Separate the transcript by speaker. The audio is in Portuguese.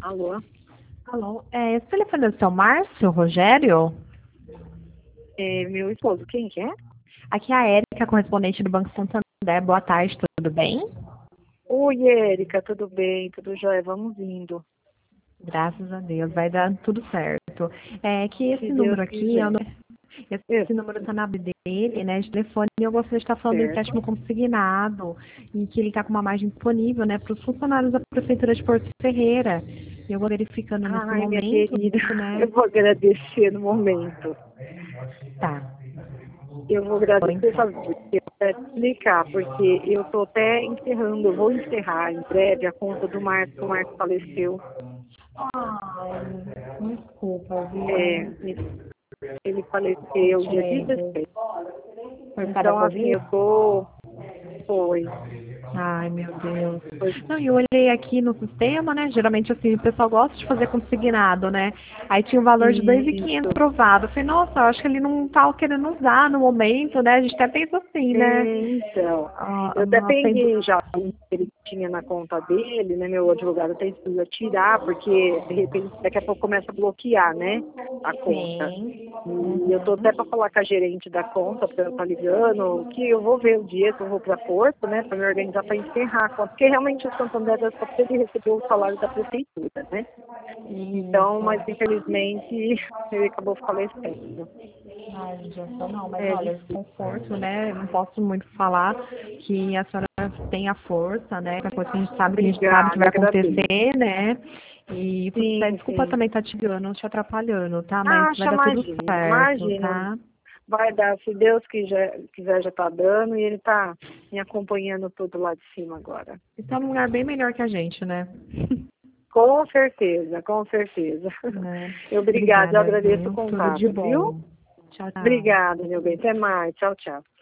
Speaker 1: Alô?
Speaker 2: Alô, esse telefone é do seu Márcio, Rogério?
Speaker 1: É meu esposo, quem que é?
Speaker 2: Aqui é a Érica, correspondente do Banco Santander. Boa tarde, tudo bem?
Speaker 1: Oi, Érica, tudo bem? Tudo jóia? Vamos indo.
Speaker 2: Graças a Deus, vai dar tudo certo. É que
Speaker 1: Se
Speaker 2: esse
Speaker 1: Deus
Speaker 2: número aqui,
Speaker 1: quiser.
Speaker 2: esse número está na aba dele, né, de telefone, e eu gostaria de estar falando do
Speaker 1: Certo.
Speaker 2: empréstimo consignado, e que ele está com uma margem disponível, né, para os funcionários da Prefeitura de Porto Ferreira. E eu vou verificando nesse
Speaker 1: Ai, minha
Speaker 2: momento,
Speaker 1: querida,
Speaker 2: né?
Speaker 1: eu vou agradecer no momento.
Speaker 2: Tá.
Speaker 1: Eu vou agradecer, sabe por quê? Para explicar, porque eu estou até encerrando, eu vou encerrar em breve a conta do Marcos, que o Marcos faleceu.
Speaker 2: Ai, desculpa,
Speaker 1: É,
Speaker 2: viu?
Speaker 1: ele faleceu dia
Speaker 2: Entendo.
Speaker 1: 17.
Speaker 2: Foi por causa da
Speaker 1: Então, assim,
Speaker 2: Covid?
Speaker 1: eu tô. Foi.
Speaker 2: Ai, meu Deus.
Speaker 1: Foi.
Speaker 2: Não, e eu olhei aqui no sistema, né? Geralmente, assim, o pessoal gosta de fazer consignado, né? Aí tinha um valor de 2.500
Speaker 1: Isso.
Speaker 2: aprovado. Eu falei, nossa, eu acho que ele não tá querendo usar no momento, né? A gente até pensa assim, né?
Speaker 1: Então,
Speaker 2: Ah,
Speaker 1: eu até
Speaker 2: sendo...
Speaker 1: peguei já o que ele tinha na conta dele, né? Meu advogado até precisa tirar, porque de repente daqui a pouco começa a bloquear, né? A conta.
Speaker 2: Sim.
Speaker 1: E eu tô até para falar com a gerente da conta, para ela tá ligando, que eu vou ver o dia que eu vou para Porto, né? Para me organizar para encerrar a conta, porque realmente o Santander é só para ele receber o salário da prefeitura, né? Então, mas
Speaker 2: Isso.
Speaker 1: infelizmente ele acabou falecendo.
Speaker 2: Ai, judiação não, mas
Speaker 1: É
Speaker 2: olha,
Speaker 1: difícil.
Speaker 2: conforto, né? Não posso muito falar que a senhora tem a força, né? Que a coisa que a gente sabe que
Speaker 1: Obrigada,
Speaker 2: vai
Speaker 1: agradeço.
Speaker 2: acontecer, né? E
Speaker 1: Sim,
Speaker 2: desculpa
Speaker 1: sim.
Speaker 2: também estar te ligando, te atrapalhando, tá? Mas vai
Speaker 1: Acha,
Speaker 2: dar tudo
Speaker 1: imagina,
Speaker 2: certo,
Speaker 1: imagina.
Speaker 2: tá?
Speaker 1: Vai dar, se Deus quiser já tá dando e ele tá me acompanhando tudo lá de cima agora.
Speaker 2: Você tá num lugar bem melhor que a gente, né?
Speaker 1: Com certeza, com certeza.
Speaker 2: Né?
Speaker 1: Obrigada, eu
Speaker 2: Obrigada,
Speaker 1: agradeço o
Speaker 2: viu? Tudo de
Speaker 1: contato, viu?
Speaker 2: bom. Tchau, tchau.
Speaker 1: Obrigada, meu bem. Até mais. Tchau, tchau.